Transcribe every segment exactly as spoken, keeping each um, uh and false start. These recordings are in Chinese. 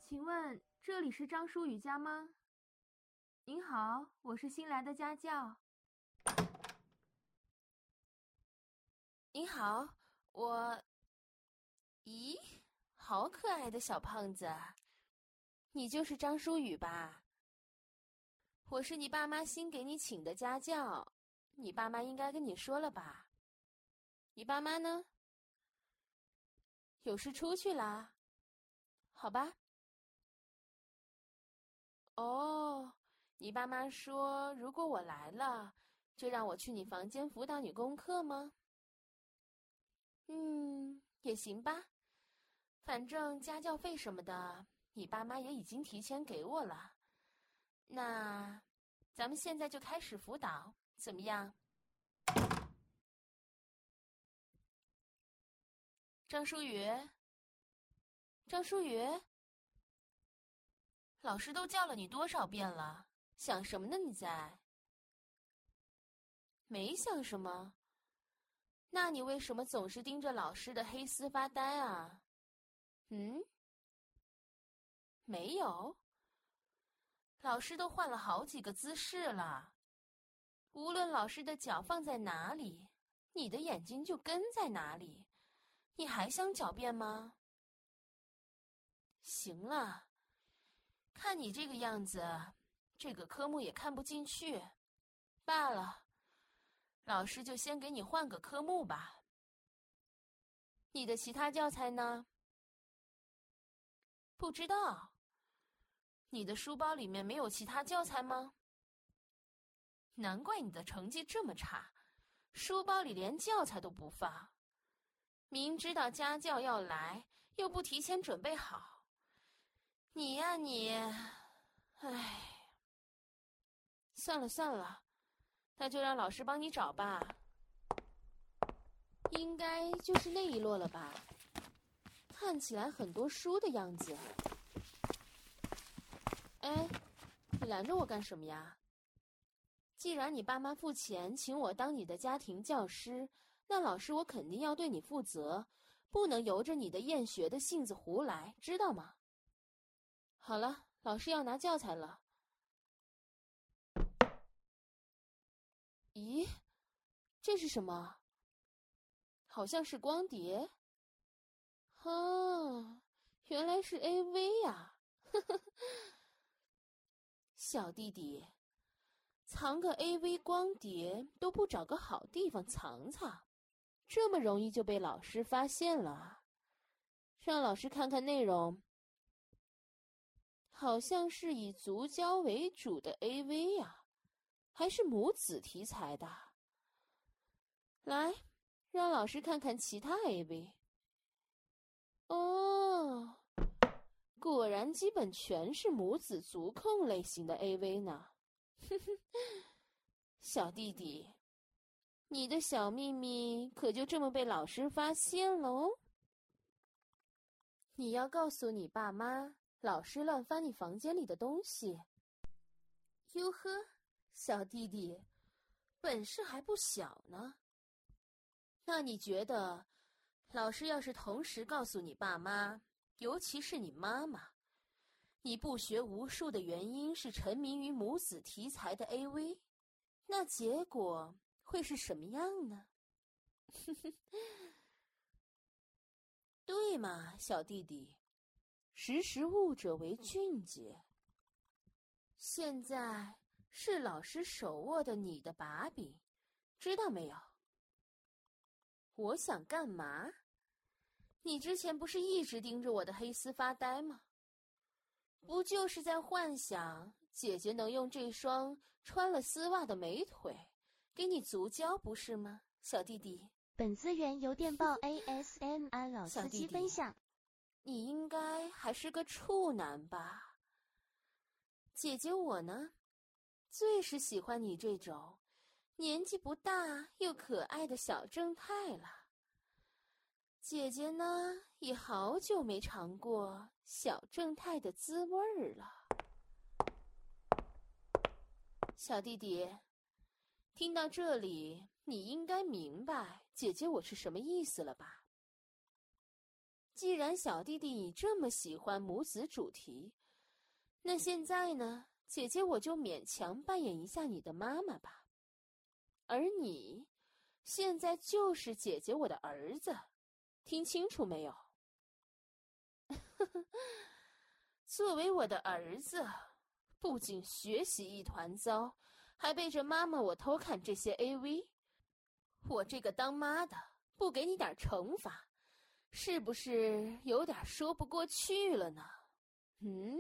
请问这里是张淑雨家吗？您好，我是新来的家教。 您好，我……咦，好可爱的小胖子，你就是张淑雨吧？我是你爸妈新给你请的家教，你爸妈应该跟你说了吧？你爸妈呢？有事出去啦？好吧。哦，你爸妈说如果我来了，就让我去你房间辅导你功课吗？嗯，也行吧。反正家教费什么的，你爸妈也已经提前给我了。那，咱们现在就开始辅导，怎么样？张淑雨，张淑雨，老师都叫了你多少遍了？想什么呢？你在？没想什么。那你为什么总是盯着老师的黑丝发呆啊？嗯？没有。老师都换了好几个姿势了，无论老师的脚放在哪里，你的眼睛就跟在哪里。你还想狡辩吗？行了，看你这个样子，这个科目也看不进去。罢了，老师就先给你换个科目吧。你的其他教材呢？不知道。你的书包里面没有其他教材吗？难怪你的成绩这么差，书包里连教材都不放。明知道家教要来，又不提前准备好。你呀你，唉，算了算了，那就让老师帮你找吧。应该就是那一摞了吧？看起来很多书的样子。哎，你拦着我干什么呀？既然你爸妈付钱请我当你的家庭教师，那老师我肯定要对你负责，不能由着你的厌学的性子胡来，知道吗？好了，老师要拿教材了。咦，这是什么？好像是光碟。啊，原来是 A V 呀！呵呵，小弟弟，藏个 A V 光碟都不找个好地方藏藏，这么容易就被老师发现了。让老师看看内容，好像是以足交为主的 A V 呀，还是母子题材的。来，让老师看看其他 A V。哦，果然基本全是母子足控类型的 A V 呢。哼哼，小弟弟，你的小秘密可就这么被老师发现了哦。你要告诉你爸妈，老师乱翻你房间里的东西。哟呵，小弟弟，本事还不小呢。那你觉得，老师要是同时告诉你爸妈，尤其是你妈妈，你不学无术的原因是沉迷于母子题材的 A V， 那结果会是什么样呢？对嘛，小弟弟，识时务者为俊杰。现在是老师手握的你的把柄，知道没有？我想干嘛？你之前不是一直盯着我的黑丝发呆吗？不就是在幻想姐姐能用这双穿了丝袜的美腿给你足交，不是吗，小弟弟？ 本资源由电报 A S M R 老司机分享。 你应该还是个处男吧？姐姐我呢，最是喜欢你这种年纪不大又可爱的小正太了。姐姐呢，也好久没尝过小正太的滋味儿了。小弟弟，听到这里，你应该明白姐姐我是什么意思了吧？ 既然小弟弟你这么喜欢母子主题，那现在呢，姐姐我就勉强扮演一下你的妈妈吧。而你，现在就是姐姐我的儿子，听清楚没有？作为我的儿子，不仅学习一团糟，还背着妈妈我偷看这些 A V， 我这个当妈的不给你点惩罚，是不是有点说不过去了呢？嗯？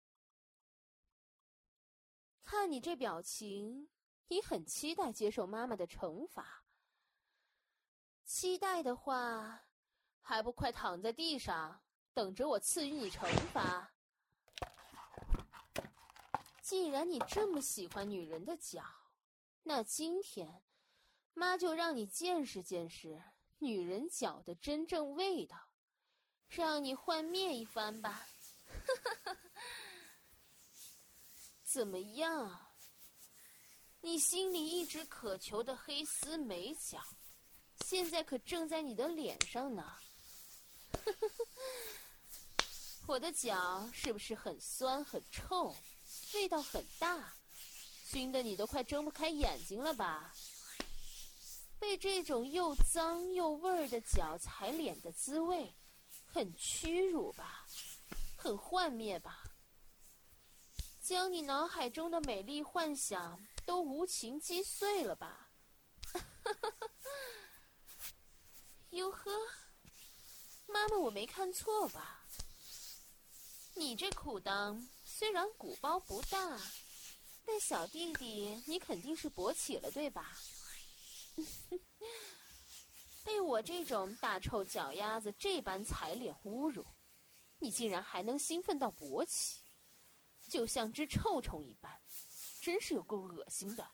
看你这表情，你很期待接受妈妈的惩罚。期待的话，还不快躺在地上，等着我赐予你惩罚？既然你这么喜欢女人的脚，那今天妈就让你见识见识女人脚的真正味道，让你幻灭一番吧。怎么样？你心里一直渴求的黑丝美脚，现在可正在你的脸上呢。我的脚是不是很酸很臭，味道很大，熏得你都快睁不开眼睛了吧？被这种又脏又味儿的脚踩脸的滋味，很屈辱吧？很幻灭吧？将你脑海中的美丽幻想都无情击碎了吧？哟呵，妈妈我没看错吧？你这裤裆虽然鼓包不大，但小弟弟你肯定是勃起了对吧？被我这种大臭脚丫子这般踩脸侮辱，你竟然还能兴奋到勃起，就像只臭虫一般，真是有够恶心的。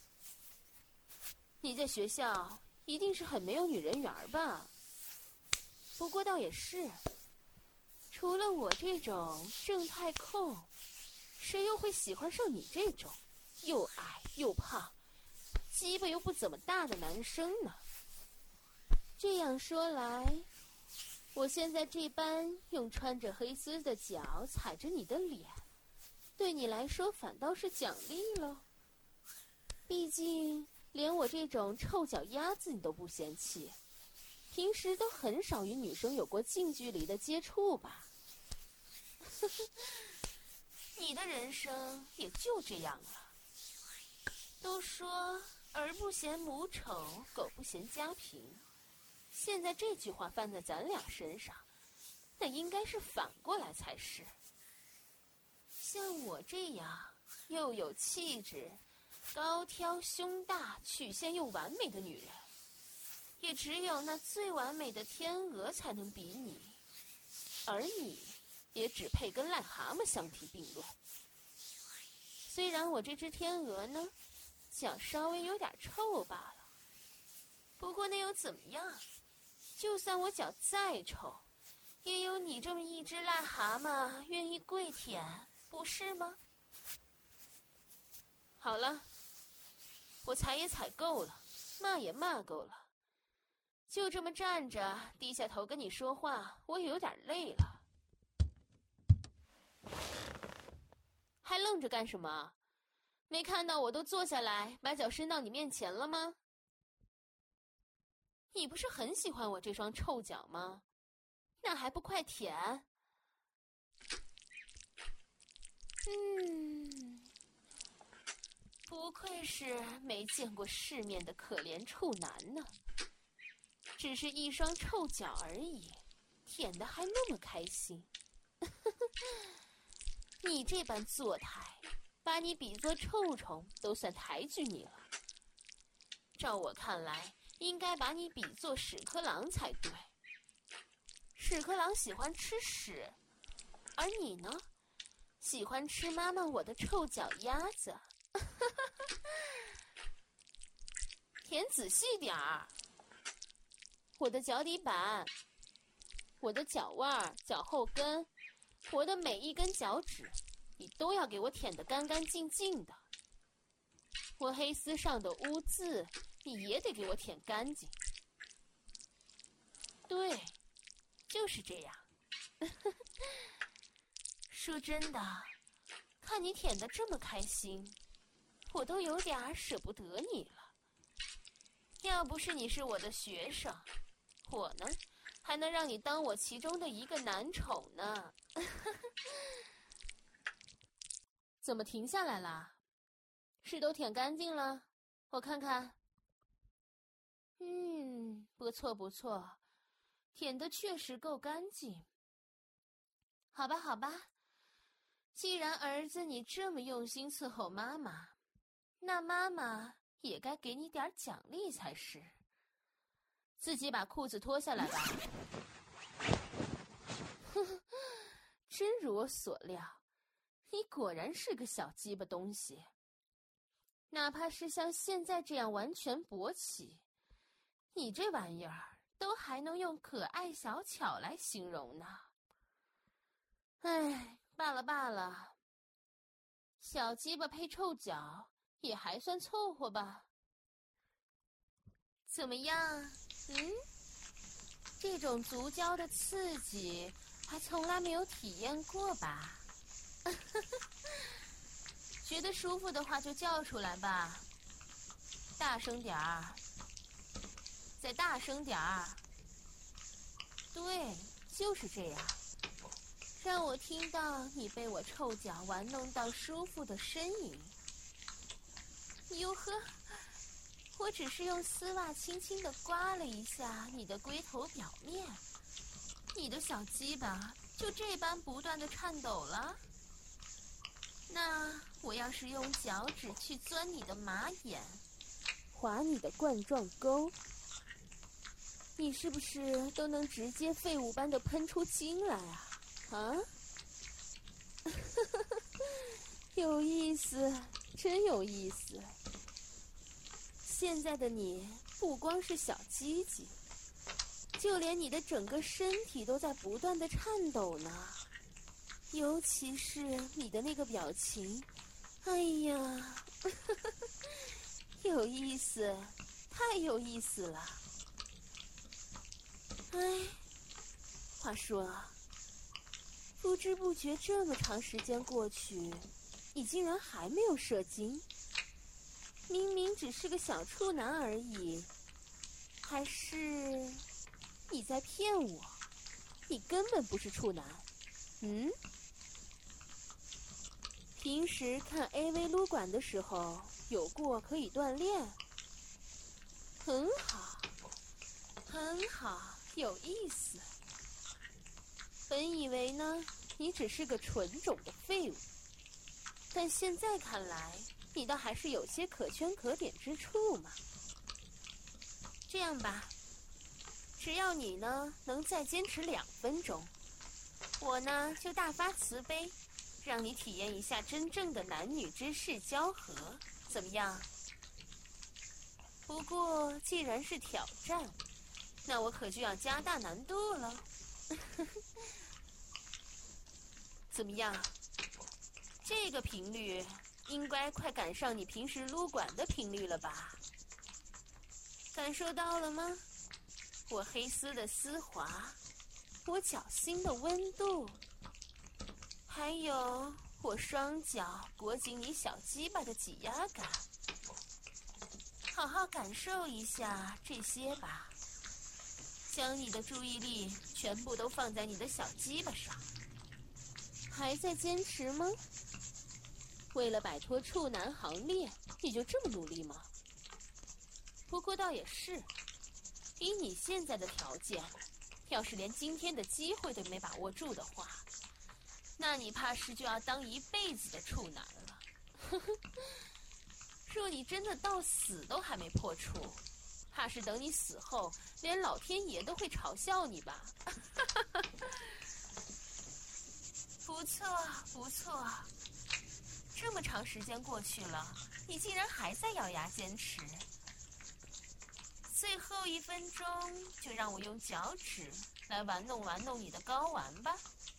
你在学校一定是很没有女人缘吧？不过倒也是，除了我这种正太控，谁又会喜欢上你这种又矮又胖鸡巴又不怎么大的男生呢？这样说来，我现在这般用穿着黑丝的脚踩着你的脸，对你来说反倒是奖励了。毕竟连我这种臭脚丫子你都不嫌弃，平时都很少与女生有过近距离的接触吧？你的人生也就这样了。都说儿不嫌母丑，狗不嫌家贫，现在这句话放在咱俩身上，那应该是反过来才是。像我这样又有气质、高挑、胸大、曲线又完美的女人，也只有那最完美的天鹅才能比拟，而你也只配跟癞蛤蟆相提并论。虽然我这只天鹅呢，脚稍微有点臭罢了，不过那又怎么样？就算我脚再臭，也有你这么一只癞蛤蟆愿意跪舔，不是吗？好了，我踩也踩够了，骂也骂够了，就这么站着低下头跟你说话，我也有点累了。还愣着干什么？没看到我都坐下来把脚伸到你面前了吗？你不是很喜欢我这双臭脚吗？那还不快舔？嗯，不愧是没见过世面的可怜处男呢。只是一双臭脚而已，舔得还那么开心。你这般作态，把你比作臭虫都算抬举你了。照我看来，应该把你比作屎壳郎才对。屎壳郎喜欢吃屎，而你呢，喜欢吃妈妈我的臭脚丫子。舔仔细点儿，我的脚底板，我的脚腕、脚后跟，我的每一根脚趾，你都要给我舔得干干净净的。我黑丝上的污渍，你也得给我舔干净。对，就就是这样。说真的，看你舔得这么开心，我都有点舍不得你了。要不是你是我的学生，我呢，还能让你当我其中的一个男宠呢。怎么停下来了？是都舔干净了？我看看。嗯，不错不错，舔得确实够干净。好吧好吧，既然儿子你这么用心伺候妈妈，那妈妈也该给你点奖励才是。自己把裤子脱下来吧。呵呵，真如我所料，你果然是个小鸡巴东西。哪怕是像现在这样完全勃起，你这玩意儿都还能用可爱小巧来形容呢。唉，罢了罢了，小鸡巴配臭脚也还算凑合吧。怎么样？嗯，这种足交的刺激还从来没有体验过吧？觉得舒服的话就叫出来吧，大声点儿，再大声点儿。对，就是这样，让我听到你被我臭脚玩弄到舒服的呻吟。哟呵，我只是用丝袜轻轻地刮了一下你的龟头表面，你的小鸡巴就这般不断地颤抖了。那我要是用脚趾去钻你的马眼，划你的冠状沟，你是不是都能直接废物般的喷出精来啊？啊？有意思，真有意思。现在的你不光是小鸡鸡，就连你的整个身体都在不断的颤抖呢。尤其是你的那个表情，哎呀，有意思，太有意思了。哎，话说，不知不觉这么长时间过去，你竟然还没有射精？明明只是个小处男而已，还是你在骗我？你根本不是处男。嗯？平时看 A V 撸管的时候，有过可以锻炼。很好，很好，有意思。本以为呢，你只是个纯种的废物，但现在看来，你倒还是有些可圈可点之处嘛。这样吧，只要你呢能再坚持两分钟，我呢就大发慈悲，让你体验一下真正的男女之事交合，怎么样？不过既然是挑战，那我可就要加大难度了。怎么样？这个频率应该快赶上你平时撸管的频率了吧？感受到了吗？我黑丝的丝滑，我脚心的温度，还有我双脚裹紧你小鸡巴的挤压感。好好感受一下这些吧，将你的注意力全部都放在你的小鸡巴上。还在坚持吗？为了摆脱处男行列，你就这么努力吗？不过倒也是，以你现在的条件，要是连今天的机会都没把握住的话，那你怕是就要当一辈子的处男了。呵呵，若你真的到死都还没破处，怕是等你死后，连老天爷都会嘲笑你吧。不错不错，这么长时间过去了，你竟然还在咬牙坚持。最后一分钟，就让我用脚趾来玩弄玩弄你的睾丸吧。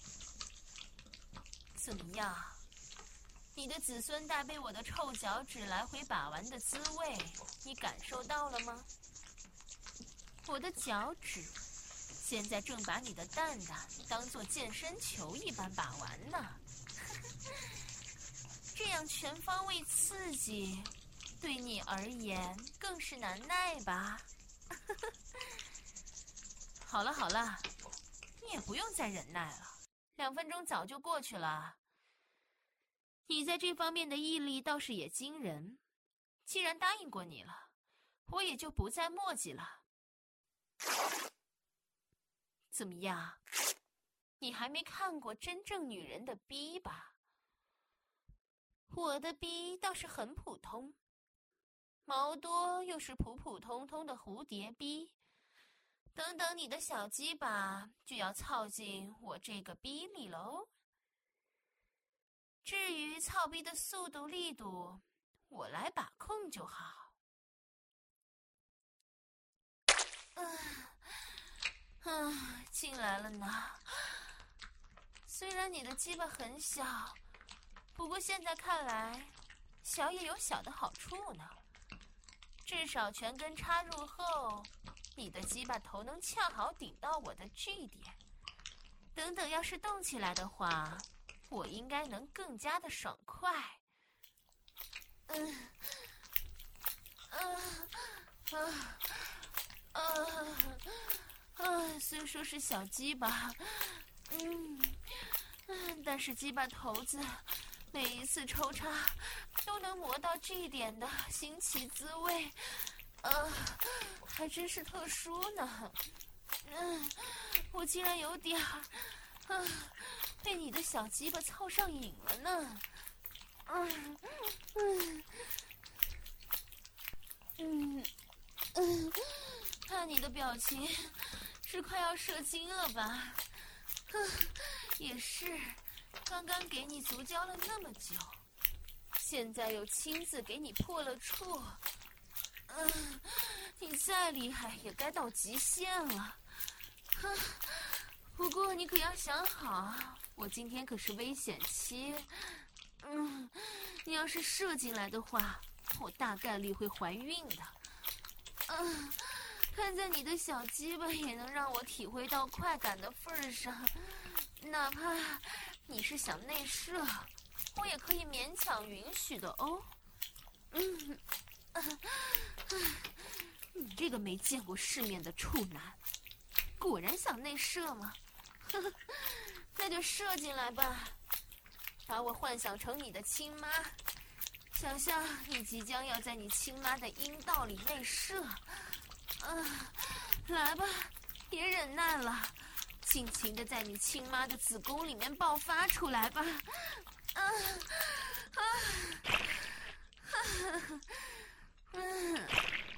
怎么样？你的子孙代被我的臭脚趾来回把玩的滋味，你感受到了吗？我的脚趾现在正把你的蛋蛋当作健身球一般把玩呢。这样全方位刺激，对你而言更是难耐吧？好了好了，你也不用再忍耐了，两分钟早就过去了。你在这方面的毅力倒是也惊人，既然答应过你了，我也就不再墨迹了。怎么样？你还没看过真正女人的逼吧？我的逼倒是很普通，毛多又是普普通通的蝴蝶逼。等等，你的小鸡巴就要操进我这个逼里喽。至于操逼的速度力度，我来把控就好。啊啊，进来了呢。虽然你的鸡巴很小，不过现在看来，小也有小的好处呢。至少拳根插入后，你的鸡巴头能恰好顶到我的 G 点。等等，要是动起来的话，我应该能更加的爽快。嗯，啊啊啊啊！虽说是小鸡巴，嗯，但是鸡巴头子每一次抽插都能磨到 G 点的新奇滋味，啊，还真是特殊呢。嗯，我竟然有点儿，啊，被你的小鸡巴操上瘾了呢。嗯嗯嗯嗯，看你的表情，是快要射精了吧？哼，也是，刚刚给你足交了那么久，现在又亲自给你破了处。嗯，你再厉害也该到极限了。哼，不过你可要想好，我今天可是危险期。嗯，你要是射进来的话，我大概率会怀孕的。嗯，看在你的小鸡巴也能让我体会到快感的份上，哪怕你是想内射，我也可以勉强允许的哦。嗯，啊啊，你这个没见过世面的处男，果然想内射吗？呵呵，那就射进来吧，把我幻想成你的亲妈，想象你即将要在你亲妈的阴道里内射。啊，来吧，别忍耐了，尽情的在你亲妈的子宫里面爆发出来吧。啊啊啊！嗯，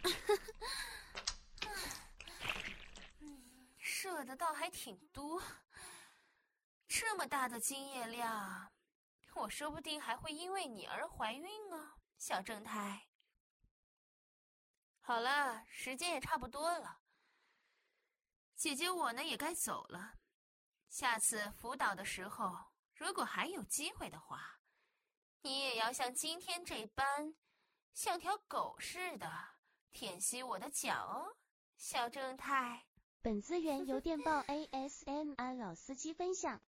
射的倒还挺多，这么大的精液量，我说不定还会因为你而怀孕哦，小正太。好了，时间也差不多了，姐姐我呢也该走了。下次辅导的时候，如果还有机会的话，你也要像今天这般，像条狗似的舔吸我的脚哦，小正太。 本资源由电报 A S M R 老司机分享。